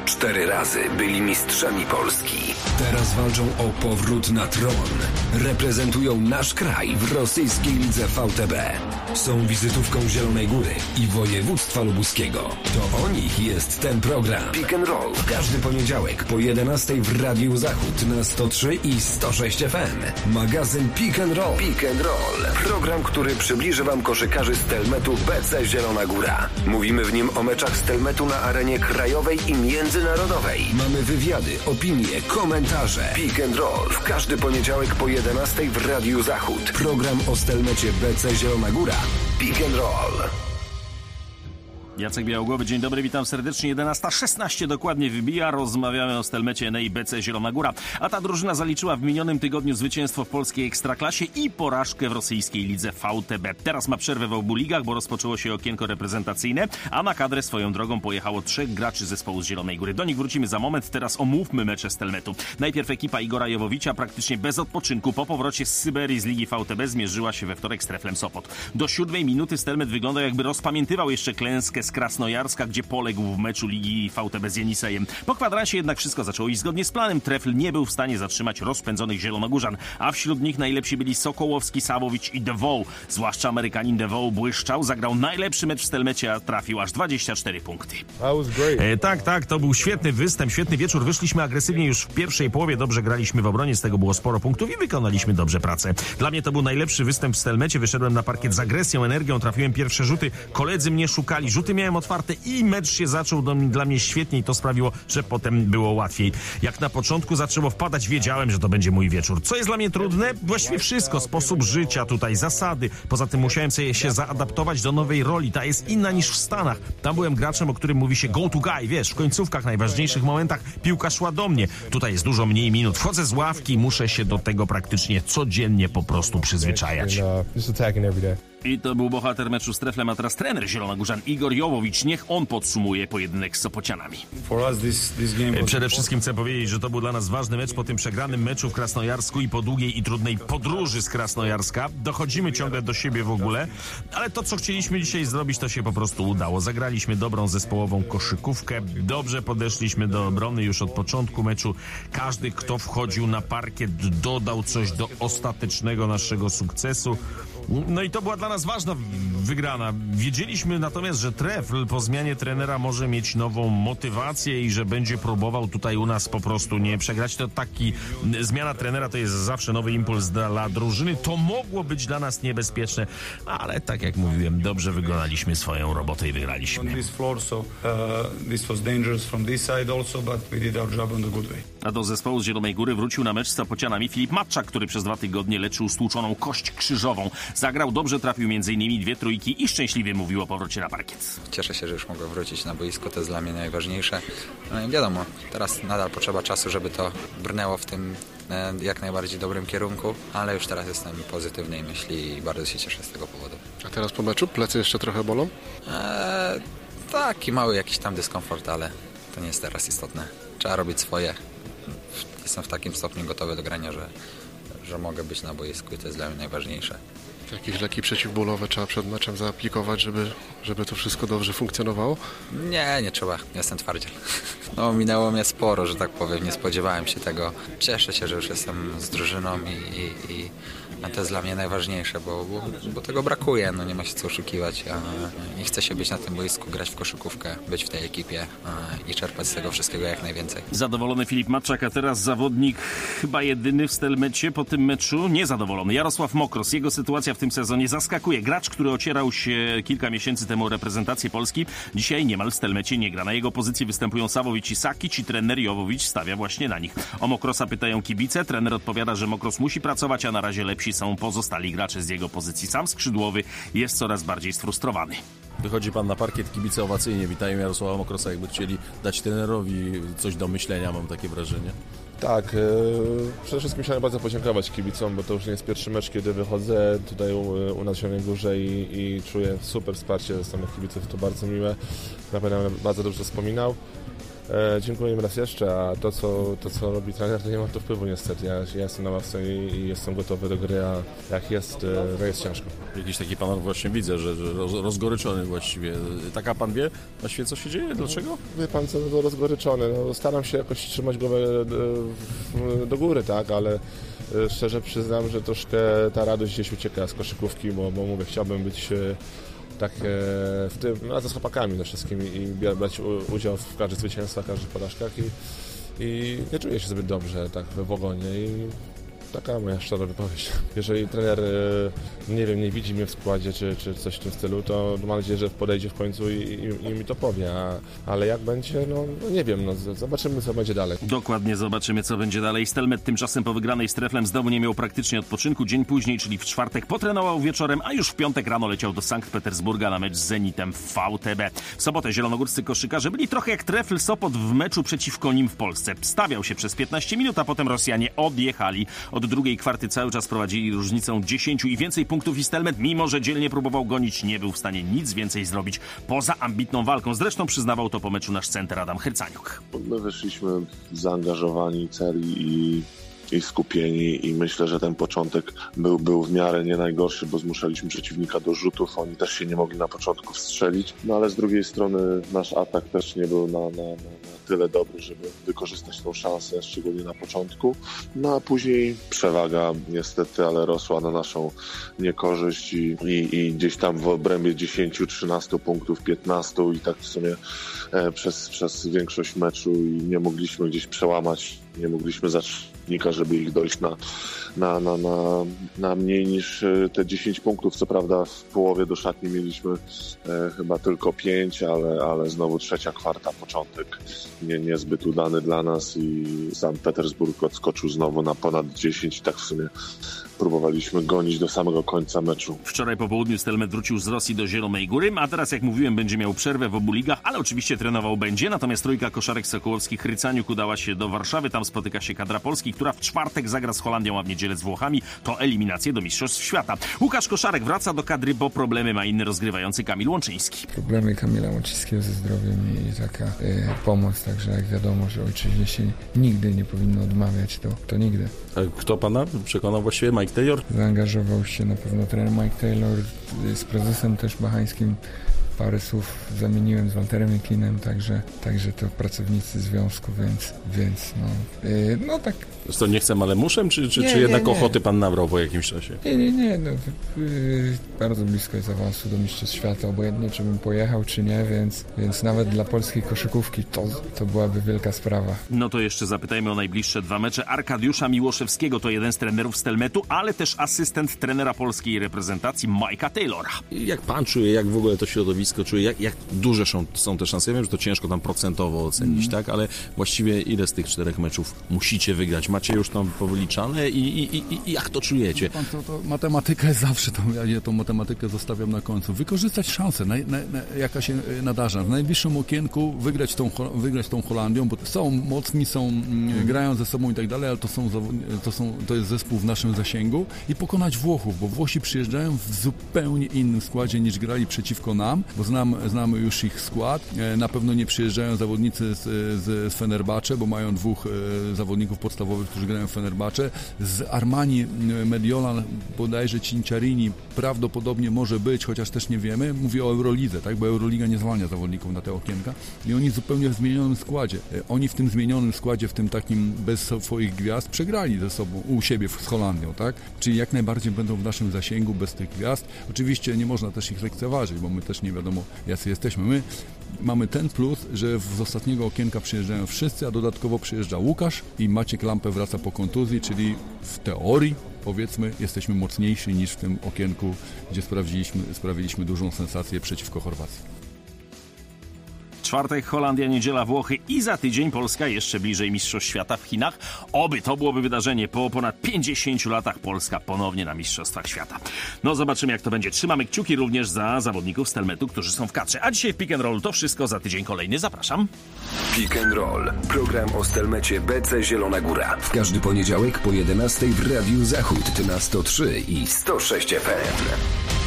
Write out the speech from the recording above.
4 razy byli mistrzami Polski. Teraz walczą o powrót na tron. Reprezentują nasz kraj w rosyjskiej lidze VTB. Są wizytówką Zielonej Góry i województwa lubuskiego. To o nich jest ten program. Pick and Roll. Każdy poniedziałek po 11 w Radiu Zachód na 103 i 106 FM. Magazyn Pick and Roll. Pick and Roll. Program, który przybliży wam koszykarzy Stelmetu BC Zielona Góra. Mówimy w nim o meczach Stelmetu na arenie krajowej i międzynarodowej. Mamy wywiady, opinie, komentarze. Pick and Roll. W każdy poniedziałek po 11 w Radiu Zachód. Program o Stelmecie BC Zielona Góra. Pick and Roll. Jacek Białogłowy, dzień dobry, witam serdecznie. 11:16 dokładnie wybija. Rozmawiamy o Stelmecie NEI BC Zielona Góra. A ta drużyna zaliczyła w minionym tygodniu zwycięstwo w polskiej Ekstraklasie i porażkę w rosyjskiej lidze VTB. Teraz ma przerwę w obu ligach, bo rozpoczęło się okienko reprezentacyjne, a na kadrę swoją drogą pojechało 3 graczy zespołu z Zielonej Góry. Do nich wrócimy za moment. Teraz omówmy mecze Stelmetu. Najpierw ekipa Igora Jowowicza praktycznie bez odpoczynku po powrocie z Syberii z ligi VTB zmierzyła się we wtorek z Treflem Sopot. Do 7 minuty Stelmet wygląda, jakby rozpamiętywał jeszcze klęskę z Krasnojarska, gdzie poległ w meczu ligi VTB z Jenisejem. Po kwadransie jednak wszystko zaczęło iść zgodnie z planem. Trefl nie był w stanie zatrzymać rozpędzonych zielonogórzan, a wśród nich najlepsi byli Sokołowski, Sawowicz i DeVoe. Zwłaszcza Amerykanin DeVoe błyszczał, zagrał najlepszy mecz w Stelmecie, a trafił aż 24 punkty. Tak, to był świetny występ, świetny wieczór. Wyszliśmy agresywnie już w pierwszej połowie, dobrze graliśmy w obronie, z tego było sporo punktów i wykonaliśmy dobrze pracę. Dla mnie to był najlepszy występ w Stelmecie. Wyszedłem na parkiet z agresją, energią, trafiłem pierwsze rzuty, koledzy mnie szukali, rzuty miałem otwarte i mecz się zaczął dla mnie świetnie i to sprawiło, że potem było łatwiej. Jak na początku zaczęło wpadać, wiedziałem, że to będzie mój wieczór. Co jest dla mnie trudne? Właściwie wszystko. Sposób życia tutaj, zasady. Poza tym musiałem sobie się zaadaptować do nowej roli. Ta jest inna niż w Stanach. Tam byłem graczem, o którym mówi się go to guy, wiesz, w końcówkach, najważniejszych momentach piłka szła do mnie. Tutaj jest dużo mniej minut. Wchodzę z ławki i muszę się do tego praktycznie codziennie po prostu przyzwyczajać. I to był bohater meczu z Treflem, a teraz trener zielonogórzan Igor Jowowicz. Niech on podsumuje pojedynek z Sopocianami. Przede wszystkim chcę powiedzieć, że to był dla nas ważny mecz po tym przegranym meczu w Krasnojarsku i po długiej i trudnej podróży z Krasnojarska. Dochodzimy ciągle do siebie w ogóle, ale to, co chcieliśmy dzisiaj zrobić, to się po prostu udało. Zagraliśmy dobrą zespołową koszykówkę, dobrze podeszliśmy do obrony już od początku meczu. Każdy, kto wchodził na parkiet, dodał coś do ostatecznego naszego sukcesu. No i to była dla nas ważna wygrana. Wiedzieliśmy natomiast, że Trefl po zmianie trenera może mieć nową motywację i że będzie próbował tutaj u nas po prostu nie przegrać. To zmiana trenera to jest zawsze nowy impuls dla drużyny. To mogło być dla nas niebezpieczne, ale tak jak mówiłem, dobrze wykonaliśmy swoją robotę i wygraliśmy. A do zespołu z Zielonej Góry wrócił na mecz z Sopocianami Filip Matczak, który przez 2 tygodnie leczył stłuczoną kość krzyżową. Zagrał dobrze, trafił m.in. 2 trójki i szczęśliwie mówił o powrocie na parkiet. Cieszę się, że już mogę wrócić na boisko, to jest dla mnie najważniejsze. No i wiadomo, teraz nadal potrzeba czasu, żeby to brnęło w tym jak najbardziej dobrym kierunku, ale już teraz jestem pozytywnej myśli i bardzo się cieszę z tego powodu. A teraz po meczu plecy jeszcze trochę bolą? Taki mały jakiś tam dyskomfort, ale to nie jest teraz istotne. Trzeba robić swoje. Jestem w takim stopniu gotowy do grania, że mogę być na boisku i to jest dla mnie najważniejsze. Jakieś leki przeciwbólowe trzeba przed meczem zaaplikować, żeby to wszystko dobrze funkcjonowało? Nie trzeba. Jestem twardziel. No, minęło mnie sporo, że tak powiem. Nie spodziewałem się tego. Cieszę się, że już jestem z drużyną i to jest dla mnie najważniejsze, bo tego brakuje. No, nie ma się co oszukiwać. I chce się być na tym boisku, grać w koszykówkę, być w tej ekipie i czerpać z tego wszystkiego jak najwięcej. Zadowolony Filip Matczak, a teraz zawodnik chyba jedyny w Stelmecie po tym meczu niezadowolony. Jarosław Mokros. Jego sytuacja w tym sezonie zaskakuje. Gracz, który ocierał się kilka miesięcy temu o reprezentację Polski, dzisiaj niemal w Stelmecie nie gra. Na jego pozycji występują Sawowicz i Sakic i trener Jowowicz stawia właśnie na nich. O Mokrosa pytają kibice. Trener odpowiada, że Mokros musi pracować, a na razie lepsi są pozostali gracze z jego pozycji. Sam skrzydłowy jest coraz bardziej sfrustrowany. Wychodzi pan na parkiet, kibice owacyjnie witają Jarosława Mokrosa, jakby chcieli dać trenerowi coś do myślenia, mam takie wrażenie. Tak, przede wszystkim chciałem bardzo podziękować kibicom, bo to już nie jest pierwszy mecz, kiedy wychodzę tutaj u nas w Zielonej Górze i czuję super wsparcie ze strony kibiców, to bardzo miłe, na pewno bardzo dobrze wspominał. dziękuję im raz jeszcze, a to co robi trener, to nie ma to wpływu niestety. Ja jestem na ławce i jestem gotowy do gry, a jak jest, to jest ciężko. Jakiś taki pan właśnie widzę, że rozgoryczony właściwie. Taka pan wie właściwie co się dzieje? Dlaczego? Wie pan co, no, rozgoryczony. No, staram się jakoś trzymać głowę do góry, tak, ale szczerze przyznam, że troszkę ta radość gdzieś ucieka z koszykówki, bo mówię, chciałbym być tak w tym, razem z chłopakami przede wszystkim i brać udział w każdych zwycięstwach, w każdych porażkach i nie czuję się zbyt dobrze tak w ogonie i taka moja szczera wypowiedź. Jeżeli trener, nie wiem, nie widzi mnie w składzie czy coś w tym stylu, to mam nadzieję, że podejdzie w końcu i mi to powie, ale jak będzie, no nie wiem, no zobaczymy co będzie dalej. Dokładnie zobaczymy co będzie dalej. Stelmet tymczasem po wygranej z Treflem znowu nie miał praktycznie odpoczynku. Dzień później, czyli w czwartek potrenował wieczorem, a już w piątek rano leciał do Sankt Petersburga na mecz z Zenitem w VTB. W sobotę zielonogórscy koszykarze byli trochę jak Trefl Sopot w meczu przeciwko nim w Polsce. Stawiał się przez 15 minut, a potem Rosjanie odjechali. Od drugiej kwarty cały czas prowadzili różnicą 10 i więcej punktów i Stelmet, mimo że dzielnie próbował gonić, nie był w stanie nic więcej zrobić poza ambitną walką. Zresztą przyznawał to po meczu nasz center Adam Hercaniuk. My wyszliśmy zaangażowani, celi i skupieni i myślę, że ten początek był w miarę nie najgorszy, bo zmuszaliśmy przeciwnika do rzutów, oni też się nie mogli na początku wstrzelić, no ale z drugiej strony nasz atak też nie był na tyle dobry, żeby wykorzystać tą szansę, szczególnie na początku, no a później przewaga niestety, ale rosła na naszą niekorzyść i gdzieś tam w obrębie 10-13 punktów, 15 i tak w sumie przez większość meczu i nie mogliśmy gdzieś przełamać, nie mogliśmy zacznika, żeby ich dojść na mniej niż te 10 punktów. Co prawda w połowie do szatni mieliśmy chyba tylko 5, ale znowu trzecia kwarta, początek niezbyt udany dla nas i Sankt Petersburg odskoczył znowu na ponad 10 i tak w sumie próbowaliśmy gonić do samego końca meczu. Wczoraj po południu Stelmet wrócił z Rosji do Zielonej Góry, a teraz, jak mówiłem, będzie miał przerwę w obu ligach, ale oczywiście trenował będzie. Natomiast trójka koszarek sokołowskich Rycaniuk udała się do Warszawy. Tam spotyka się kadra Polski, która w czwartek zagra z Holandią, a w niedzielę z Włochami. To eliminacje do Mistrzostw Świata. Łukasz Koszarek wraca do kadry, bo problemy ma inny rozgrywający Kamil Łączyński. Problemy Kamila Łączyńskiego ze zdrowiem i taka pomoc, także jak wiadomo, że ojczyźnie się nigdy nie powinno odmawiać, to nigdy. A kto pana przekonał właściwie? Mike Taylor? Zaangażował się na pewno trener Mike Taylor, z prezesem też bahańskim. Parę słów zamieniłem z Walterem Jeklinem, także to pracownicy związku, więc no tak. To nie chcę, ale muszę, czy jednak ochoty pan nabrał po jakimś czasie? Nie, no, bardzo blisko jest awansu do Mistrzostw Świata, obojętnie czy bym pojechał, czy nie, więc nawet dla polskiej koszykówki to byłaby wielka sprawa. No to jeszcze zapytajmy o najbliższe dwa mecze. Arkadiusza Miłoszewskiego to jeden z trenerów Stelmetu, ale też asystent trenera polskiej reprezentacji Mike'a Taylora. Jak pan czuje, jak w ogóle to środowisko czuje, jak duże są te szanse? Ja wiem, że to ciężko tam procentowo ocenić, tak? Ale właściwie ile z tych 4 meczów musicie wygrać? Macie już tam powyliczane i jak to czujecie? Pan, to matematyka jest zawsze, ja tą matematykę zostawiam na końcu. Wykorzystać szansę, jaka się nadarza. W najbliższym okienku wygrać tą Holandią, bo są mocni, grają ze sobą i tak dalej, ale to jest zespół w naszym zasięgu i pokonać Włochów, bo Włosi przyjeżdżają w zupełnie innym składzie niż grali przeciwko nam, bo znamy już ich skład. Na pewno nie przyjeżdżają zawodnicy z Fenerbahce, bo mają 2 zawodników podstawowych, którzy grają w Fenerbahce. Z Armani Mediolan, bodajże Cinciarini prawdopodobnie może być, chociaż też nie wiemy. Mówię o Eurolidze, tak? Bo Euroliga nie zwalnia zawodników na te okienka. I oni zupełnie w zmienionym składzie. Oni w tym zmienionym składzie, w tym takim bez swoich gwiazd, przegrali ze sobą u siebie z Holandią, tak? Czyli jak najbardziej będą w naszym zasięgu bez tych gwiazd. Oczywiście nie można też ich lekceważyć, bo my też nie wiadomo, jacy jesteśmy. My mamy ten plus, że z ostatniego okienka przyjeżdżają wszyscy, a dodatkowo przyjeżdża Łukasz i Maciek Lampę wraca po kontuzji, czyli w teorii, powiedzmy, jesteśmy mocniejsi niż w tym okienku, gdzie sprawiliśmy dużą sensację przeciwko Chorwacji. Czwartek Holandia, niedziela Włochy i za tydzień Polska jeszcze bliżej Mistrzostw Świata w Chinach. Oby to byłoby wydarzenie. Po ponad 50 latach Polska ponownie na Mistrzostwach Świata. No zobaczymy, jak to będzie. Trzymamy kciuki również za zawodników Stelmetu, którzy są w kadrze. A dzisiaj w Pick and Roll to wszystko. Za tydzień kolejny. Zapraszam. Pick and Roll. Program o Stelmecie BC Zielona Góra. W każdy poniedziałek po 11 w Radiu Zachód na 103 i 106 FM.